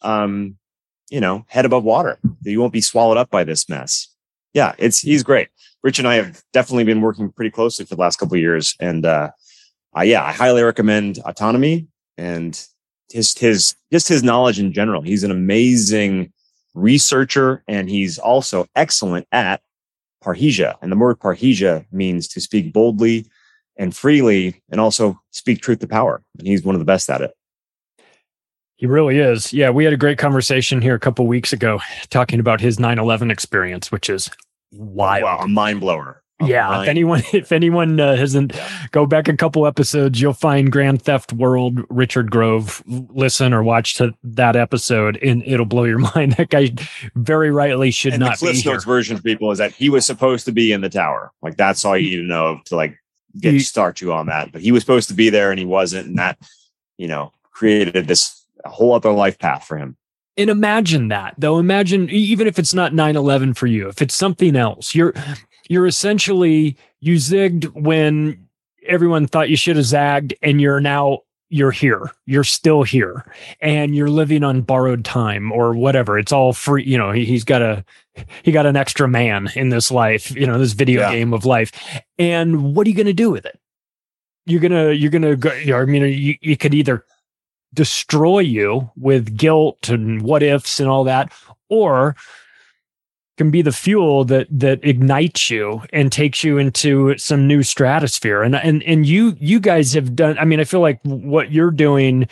head above water. That you won't be swallowed up by this mess. Yeah, he's great. Rich and I have definitely been working pretty closely for the last couple of years. And, I highly recommend Autonomy and his knowledge in general. He's an amazing researcher, and he's also excellent at Parrhesia. And the word Parrhesia means to speak boldly and freely and also speak truth to power. And he's one of the best at it.
He really is. Yeah, we had a great conversation here a couple of weeks ago talking about his 9/11 experience, which is wild.
Wow, a mind blower.
Yeah, if anyone hasn't, go back a couple episodes, you'll find Grand Theft World Richard Grove. Listen or watch to that episode, and it'll blow your mind. That guy very rightly should not be here.
The Cliff Notes version for people is that he was supposed to be in the tower. Like that's all you need to know to start you on that. But he was supposed to be there and he wasn't, and that created this whole other life path for him.
And imagine that, though. Imagine even if it's not 9/11 for you, if it's something else, you're essentially, you zigged when everyone thought you should have zagged, and you're here. You're still here, and you're living on borrowed time or whatever. It's all free. You know, he got an extra man in this life, you know, this video game of life. And what are you going to do with it? You're going to go, I mean, you could either destroy you with guilt and what ifs and all that, or can be the fuel that ignites you and takes you into some new stratosphere. And you guys have done, I mean, I feel like what you're doing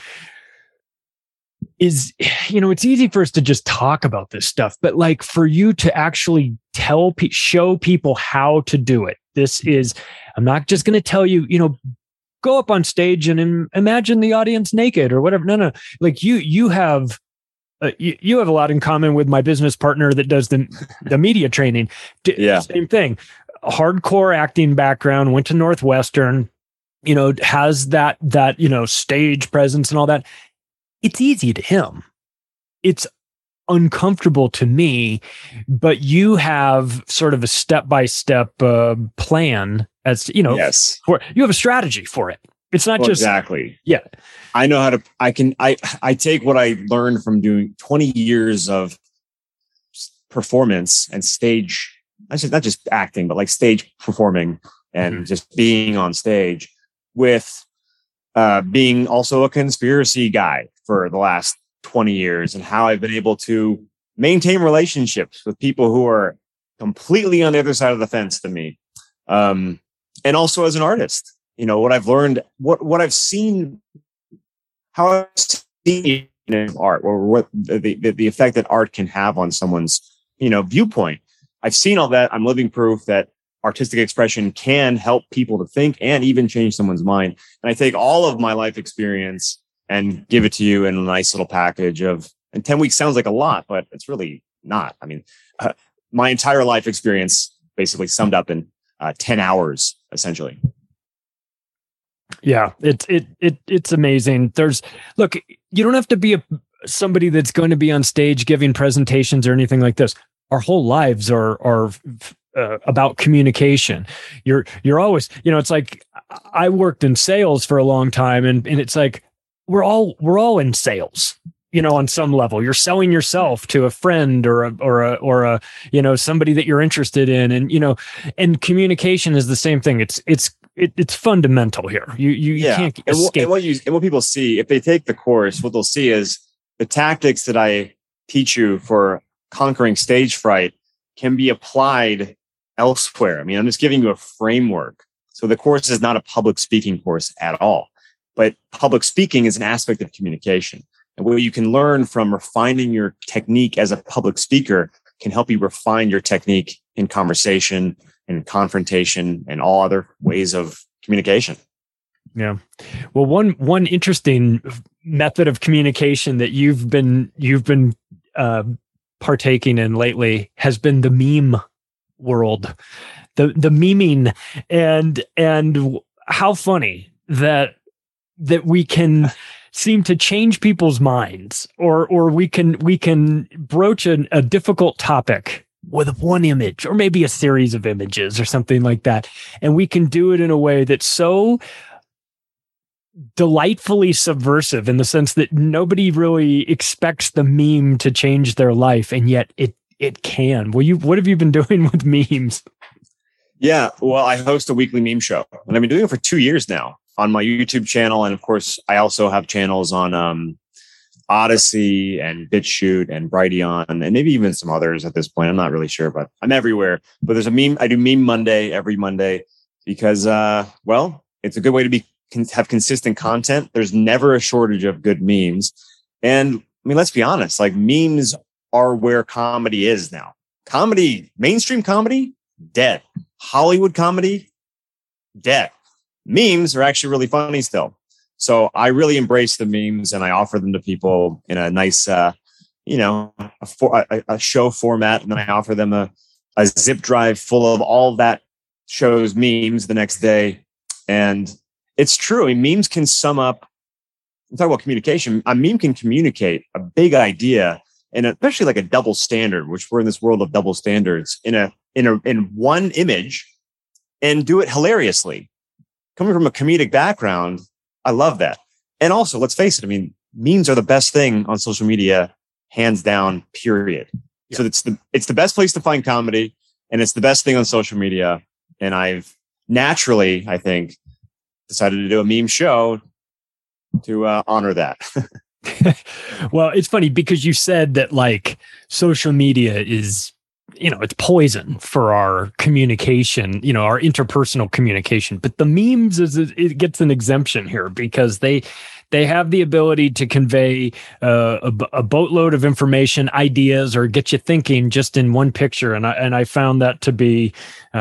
is, you know, it's easy for us to just talk about this stuff, but like for you to actually show people how to do it. This is, I'm not just going to tell you, you know, go up on stage and imagine the audience naked or whatever. No. Like you have you have a lot in common with my business partner that does the media training. Same thing. Hardcore acting background, went to Northwestern, you know, has that, you know, stage presence and all that. It's easy to him. It's uncomfortable to me, but you have sort of a step-by-step plan as, you know, you have a strategy for it. It's not just
exactly.
Yeah.
I know how to, I take what I learned from doing 20 years of performance and stage, not just acting, but like stage performing and just being on stage with being also a conspiracy guy for the last 20 years and how I've been able to maintain relationships with people who are completely on the other side of the fence than me. And also as an artist, you know, what I've learned, what I've seen, how I've seen art, or what the effect that art can have on someone's, you know, viewpoint. I've seen all that. I'm living proof that artistic expression can help people to think and even change someone's mind. And I take all of my life experience and give it to you in a nice little package of, and 10 weeks sounds like a lot, but it's really not. I mean, my entire life experience basically summed up in 10 hours, essentially.
Yeah, it's amazing. Look, you don't have to be somebody that's going to be on stage giving presentations or anything like this. Our whole lives are about communication. You're always, you know, it's like I worked in sales for a long time, and it's like we're all in sales. You know, on some level, you're selling yourself to a friend or a you know, somebody that you're interested in, and you know, and communication is the same thing. It's fundamental here. You can't escape.
And what people see if they take the course, what they'll see is the tactics that I teach you for conquering stage fright can be applied elsewhere. I mean, I'm just giving you a framework. So the course is not a public speaking course at all, but public speaking is an aspect of communication. And what you can learn from refining your technique as a public speaker can help you refine your technique in conversation and confrontation and all other ways of communication.
Yeah. Well, one interesting method of communication that you've been partaking in lately has been the meme world, the memeing, and how funny that we can seem to change people's minds, or we can broach a difficult topic with one image or maybe a series of images or something like that. And we can do it in a way that's so delightfully subversive in the sense that nobody really expects the meme to change their life. And yet it can. What have you been doing with memes?
Yeah. Well, I host a weekly meme show, and I've been doing it for 2 years now on my YouTube channel. And of course, I also have channels on Odyssey and BitChute and Brighteon and maybe even some others at this point. I'm not really sure, but I'm everywhere. But there's a meme. I do Meme Monday every Monday because, well, it's a good way to have consistent content. There's never a shortage of good memes. And I mean, let's be honest, like memes are where comedy is now. Comedy, mainstream comedy, dead. Hollywood comedy, dead. Memes are actually really funny still. So I really embrace the memes and I offer them to people in a nice, you know, a show format. And then I offer them a zip drive full of all that show's memes the next day. And it's true. I mean, memes can sum up, I'm talking about communication. A meme can communicate a big idea, and especially like a double standard, which we're in this world of double standards, in one image, and do it hilariously. coming from a comedic background, I love that. And also, let's face it, I mean, memes are the best thing on social media, hands down, period. Yeah. So it's the best place to find comedy, and it's the best thing on social media. And I've naturally, I think, decided to do a meme show to honor that.
Well, it's funny because you said that like social media is, it's poison for our communication, our interpersonal communication. But the memes it gets an exemption here because they have the ability to convey a boatload of information, ideas, or get you thinking just in one picture. And I found that to be,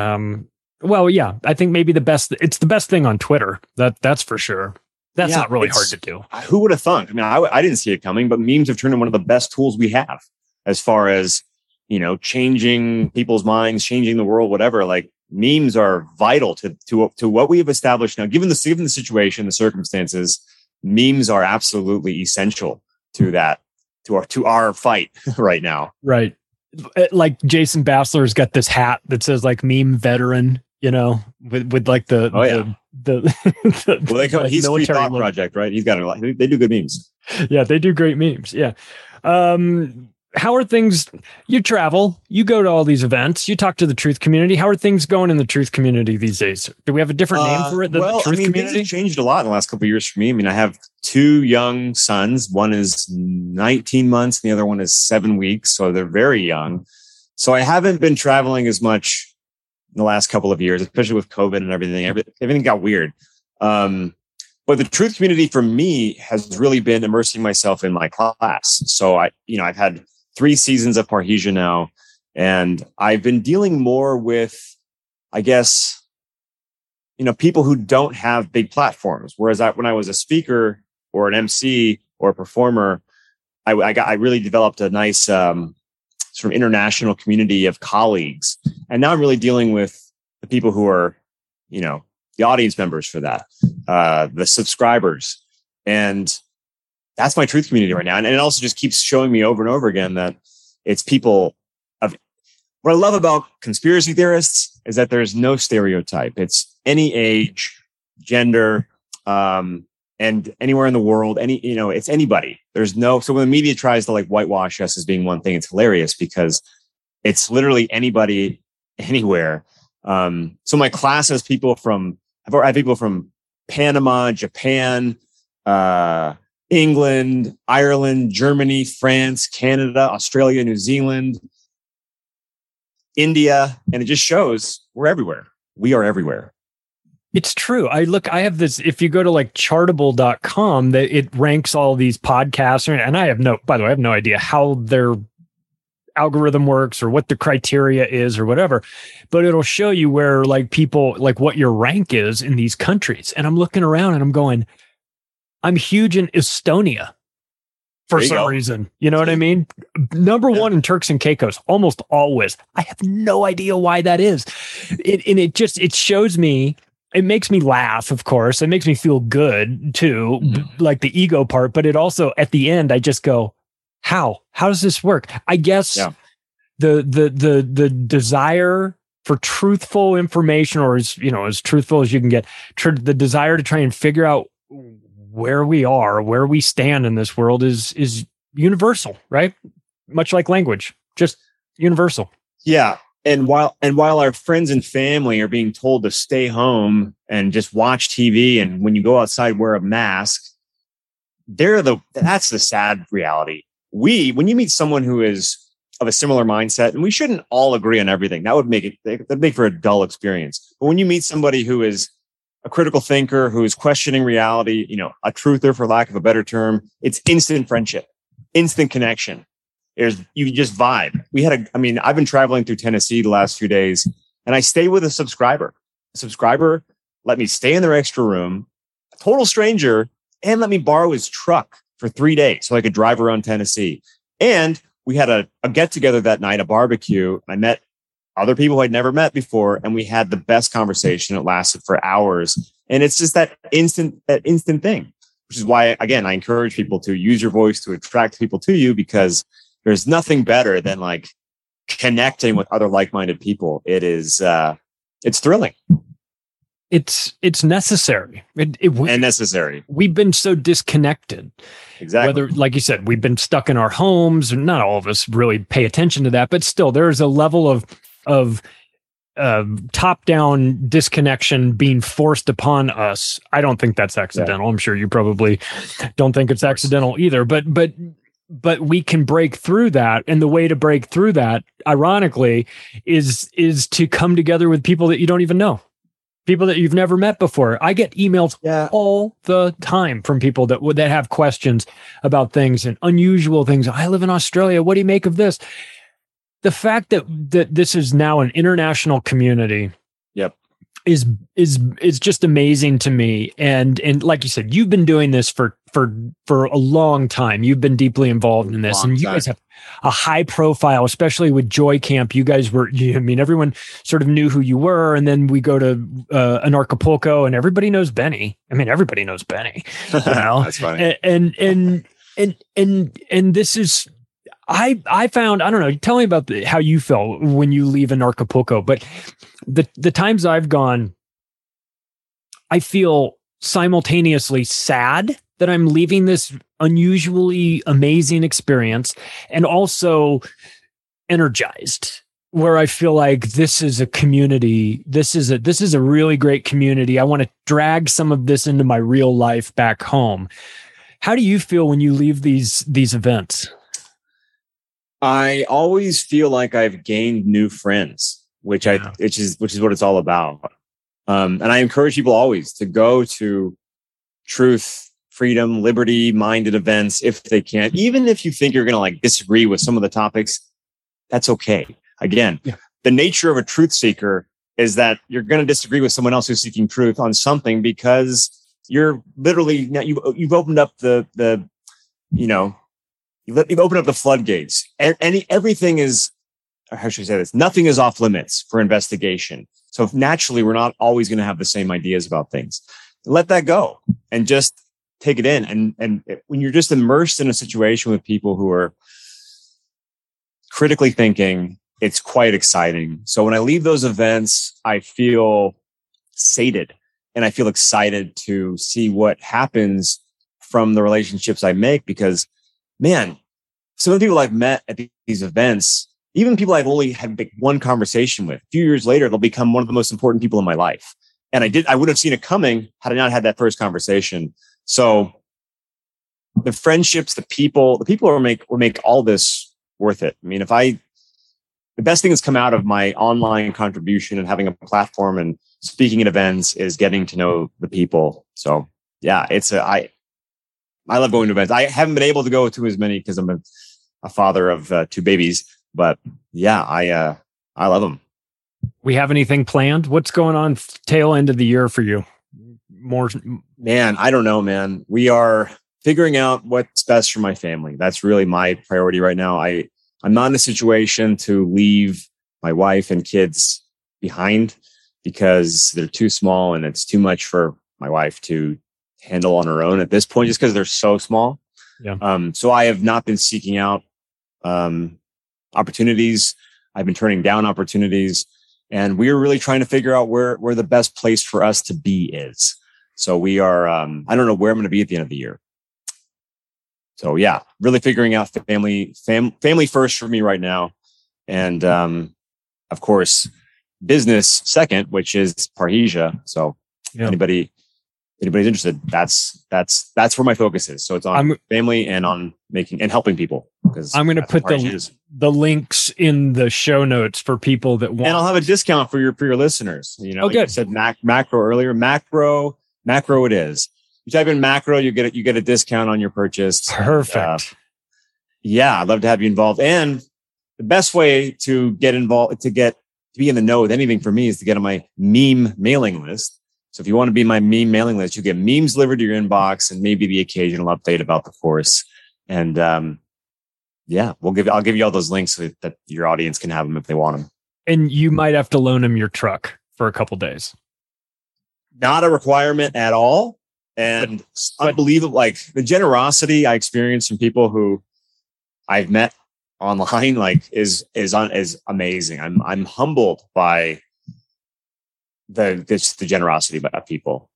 I think maybe it's the best thing on Twitter. That's for sure. That's not really hard to do.
Who would have thunk? I mean, I didn't see it coming, but memes have turned into one of the best tools we have as far as, changing people's minds, changing the world, whatever. Like memes are vital to what we have established now. Given the situation, the circumstances, memes are absolutely essential to that, to our fight right now.
Right. Like Jason Bassler's got this hat that says like meme veteran, with like the
he's Free Thought Project, right? He's got a lot. They do good memes.
Yeah, they do great memes. Yeah. How are things? You travel, you go to all these events, you talk to the truth community. How are things going in the truth community these days? Do we have a different name for it? The truth community?
Things have changed a lot in the last couple of years for me. I mean, I have 2 young sons. One is 19 months, and the other one is 7 weeks. So they're very young. So I haven't been traveling as much in the last couple of years, especially with COVID and everything. Everything got weird. But the truth community for me has really been immersing myself in my class. So I've had 3 seasons of Parrhesia now, and I've been dealing more with, I guess, people who don't have big platforms. Whereas when I was a speaker or an MC or a performer, I really developed a nice sort of international community of colleagues. And now I'm really dealing with the people who are, the audience members for that, the subscribers. And that's my truth community right now. And it also just keeps showing me over and over again that it's people of what I love about conspiracy theorists is that there's no stereotype. It's any age, gender, and anywhere in the world, it's anybody. There's no, so when the media tries to like whitewash us as being one thing, it's hilarious because it's literally anybody, anywhere. So my class has people I have people from Panama, Japan, England, Ireland, Germany, France, Canada, Australia, New Zealand, India, and it just shows we're everywhere. We are everywhere.
It's true. I have this, if you go to like chartable.com, it ranks all these podcasts, and I have no idea how their algorithm works or what the criteria is or whatever, but it'll show you where like people, like what your rank is in these countries. And I'm looking around and I'm going, I'm huge in Estonia for some reason. You know what I mean? Number 1 in Turks and Caicos, almost always. I have no idea why that is. It shows me, it makes me laugh, of course. It makes me feel good too, like the ego part, but it also, at the end, I just go, how does this work? I guess the desire for truthful information, or as truthful as you can get, the desire to try and figure out where we are, where we stand in this world is universal, right? Much like language, just universal.
Yeah. And while our friends and family are being told to stay home and just watch TV, and when you go outside, wear a mask, that's the sad reality. When you meet someone who is of a similar mindset, and we shouldn't all agree on everything, that'd make for a dull experience. But when you meet somebody who is a critical thinker, who is questioning reality, a truther, for lack of a better term, it's instant friendship, instant connection. You just vibe. I've been traveling through Tennessee the last few days, and I stay with a subscriber. A subscriber let me stay in their extra room, a total stranger, and let me borrow his truck for 3 days so I could drive around Tennessee. And we had a get together that night, a barbecue. I met other people who I'd never met before, and we had the best conversation. It lasted for hours. And it's just that instant thing, which is why, again, I encourage people to use your voice to attract people to you, because there's nothing better than like connecting with other like-minded people. It is, it's thrilling.
it's necessary.
And necessary.
We've been so disconnected.
Exactly.
Whether, like you said, we've been stuck in our homes, and not all of us really pay attention to that, but still there's a level of top-down disconnection being forced upon us. I don't think that's accidental. Yeah. I'm sure you probably don't think it's accidental either, but we can break through that. And the way to break through that, ironically, is to come together with people that you don't even know, people that you've never met before. I get emails all the time from people that have questions about things and unusual things. I live in Australia. What do you make of this? The fact that this is now an international community, is just amazing to me. And like you said, you've been doing this for a long time. You've been deeply involved in this, and you guys have a high profile, especially with Joy Camp. You guys were, I mean, everyone sort of knew who you were, and then we go to Anarchapulco, and everybody knows Benny. I mean, everybody knows Benny. You know?
That's funny.
And this is. I found, I don't know, tell me about how you felt when you leave Anarchapulco, but the times I've gone, I feel simultaneously sad that I'm leaving this unusually amazing experience, and also energized, where I feel like this is a community. This is a really great community. I want to drag some of this into my real life back home. How do you feel when you leave these events?
I always feel like I've gained new friends, which is what it's all about. And I encourage people always to go to truth, freedom, liberty-minded events if they can. Even if you think you're going to disagree with some of the topics, that's okay. Again, the nature of a truth seeker is that you're going to disagree with someone else who's seeking truth on something, because you're literally, you've opened up You've opened up the floodgates, and everything is, how should I say this? Nothing is off limits for investigation. So naturally, we're not always going to have the same ideas about things. Let that go and just take it in. And when you're just immersed in a situation with people who are critically thinking, it's quite exciting. So when I leave those events, I feel sated, and I feel excited to see what happens from the relationships I make, because man, some of the people I've met at these events, even people I've only had one conversation with, a few years later, they'll become one of the most important people in my life. And I would have seen it coming had I not had that first conversation. So the friendships, the people will make all this worth it. I mean, the best thing that's come out of my online contribution and having a platform and speaking at events is getting to know the people. So yeah, I love going to events. I haven't been able to go to as many because I'm a father of 2 babies, but yeah, I love them.
We have anything planned? What's going on tail end of the year for you?
Man, I don't know, man. We are figuring out what's best for my family. That's really my priority right now. I'm not in a situation to leave my wife and kids behind because they're too small, and it's too much for my wife to handle on her own at this point, just because they're so small. Yeah. So I have not been seeking out opportunities. I've been turning down opportunities, and we are really trying to figure out where the best place for us to be is. So we are, I don't know where I'm going to be at the end of the year. So yeah, really figuring out family first for me right now. And of course, business second, which is Parrhesia. So anybody's interested, that's where my focus is. So it's on family and on making and helping people. Because
I'm going to put the links in the show notes for people that want.
And I'll have a discount for your listeners. You know, you said macro earlier. Macro it is. You type in macro, you get a discount on your purchase.
Perfect.
Yeah, I'd love to have you involved. And the best way to get involved, to be in the know with anything for me, is to get on my meme mailing list. So if you want to be my meme mailing list, you get memes delivered to your inbox and maybe the occasional update about the course. And I'll give you all those links so that your audience can have them if they want them.
And you might have to loan them your truck for a couple days.
Not a requirement at all. And unbelievable, like the generosity I experience from people who I've met online, like is amazing. I'm humbled by the generosity of people.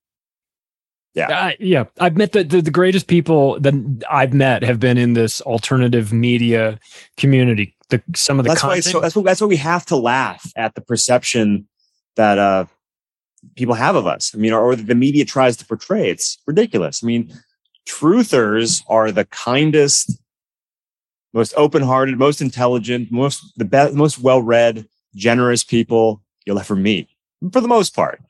Yeah. I've met the greatest people that I've met have been in this alternative media community. Some of the content.
That's why we have to laugh at the perception that people have of us. I mean, or the media tries to portray. It's ridiculous. I mean, truthers are the kindest, most open-hearted, most intelligent, most well-read, generous people you'll ever meet, for the most part.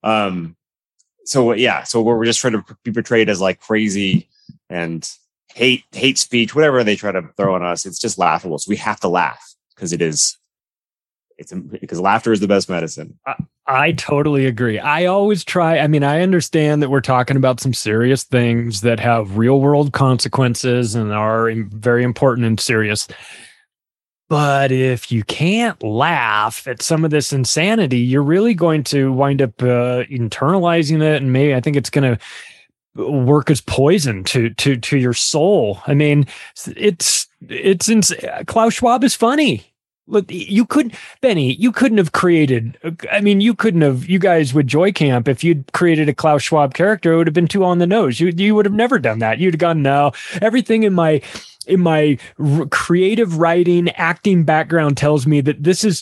So we're just trying to be portrayed as like crazy and hate speech, whatever they try to throw on us. It's just laughable. So we have to laugh because because laughter is the best medicine.
I totally agree. I always try. I mean, I understand that we're talking about some serious things that have real world consequences and are very important and serious. But if you can't laugh at some of this insanity, you're really going to wind up internalizing it. And maybe I think it's going to work as poison to your soul. I mean, it's Klaus Schwab is funny. Look, you couldn't have created, you guys with Joy Camp, if you'd created a Klaus Schwab character, it would have been too on the nose. You would have never done that. You'd have gone, no, everything in my creative writing, acting background tells me that he's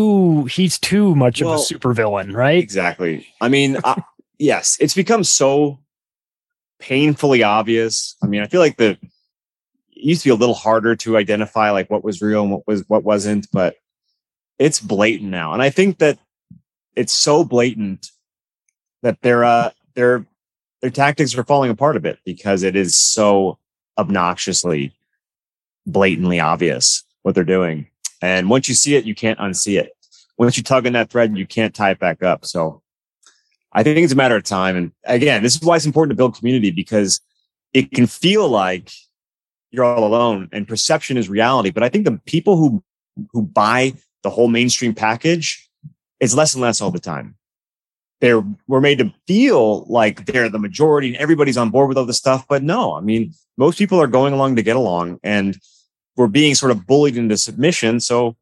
too much of a supervillain, right?
Exactly. I mean, yes, it's become so painfully obvious. I mean, I feel like it used to be a little harder to identify like what was real and what wasn't, but it's blatant now. And I think that it's so blatant that their tactics are falling apart a bit because it is so obnoxiously, blatantly obvious what they're doing. And once you see it, you can't unsee it. Once you tug on that thread, you can't tie it back up. So I think it's a matter of time. And again, this is why it's important to build community, because it can feel like you're all alone and perception is reality. But I think the people who buy the whole mainstream package, it's less and less all the time. We're made to feel like they're the majority and everybody's on board with all this stuff. But no, I mean, most people are going along to get along, and we're being sort of bullied into submission. So,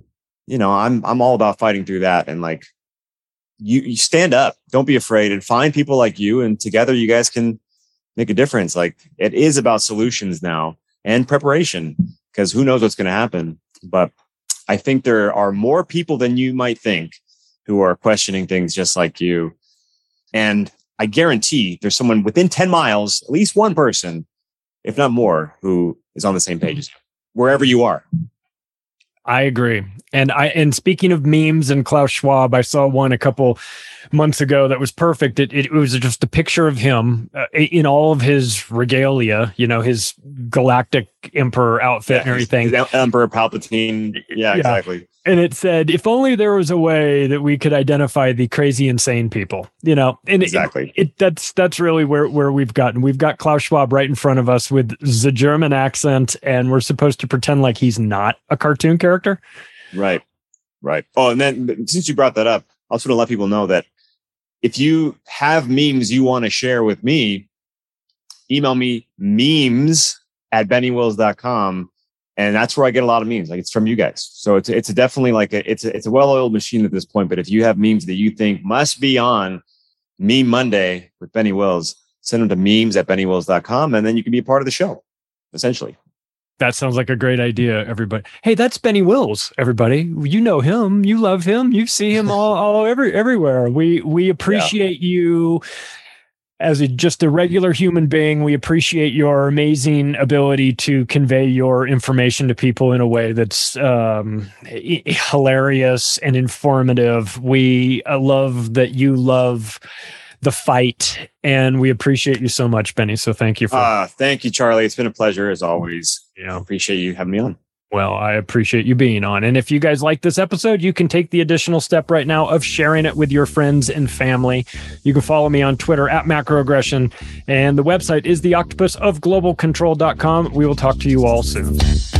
I'm all about fighting through that. And like, you stand up, don't be afraid, and find people like you. And together you guys can make a difference. Like, it is about solutions now and preparation, because who knows what's going to happen. But I think there are more people than you might think who are questioning things just like you. And I guarantee there's someone within 10 miles, at least one person, if not more, who is on the same page as you, wherever you are.
I agree. And speaking of memes and Klaus Schwab, I saw one a couple months ago that was perfect. It was just a picture of him in all of his regalia, his galactic emperor outfit and everything.
His Emperor Palpatine. Yeah, exactly.
And it said, if only there was a way that we could identify the crazy, insane people, and
exactly.
That's really where we've gotten. We've got Klaus Schwab right in front of us with the German accent, and we're supposed to pretend like he's not a cartoon character.
Right. Oh, and then since you brought that up, I'll sort of let people know that if you have memes you want to share with me, email me memes@bennywills.com. And that's where I get a lot of memes. Like, it's from you guys. So it's definitely like it's a well-oiled machine at this point. But if you have memes that you think must be on Meme Monday with Benny Wills, send them to memes@bennywills.com, and then you can be a part of the show, essentially.
That sounds like a great idea, everybody. Hey, that's Benny Wills, everybody. You know him. You love him. You see him everywhere. We appreciate you as just a regular human being. We appreciate your amazing ability to convey your information to people in a way that's hilarious and informative. We love that you love the fight, and we appreciate you so much, Benny. So thank you
thank you, Charlie. It's been a pleasure as always.
Yeah,
appreciate you having me on.
Well, I appreciate you being on. And if you guys like this episode, you can take the additional step right now of sharing it with your friends and family. You can follow me on Twitter @macroaggression, and the website is theoctopusofglobalcontrol.com. We will talk to you all soon.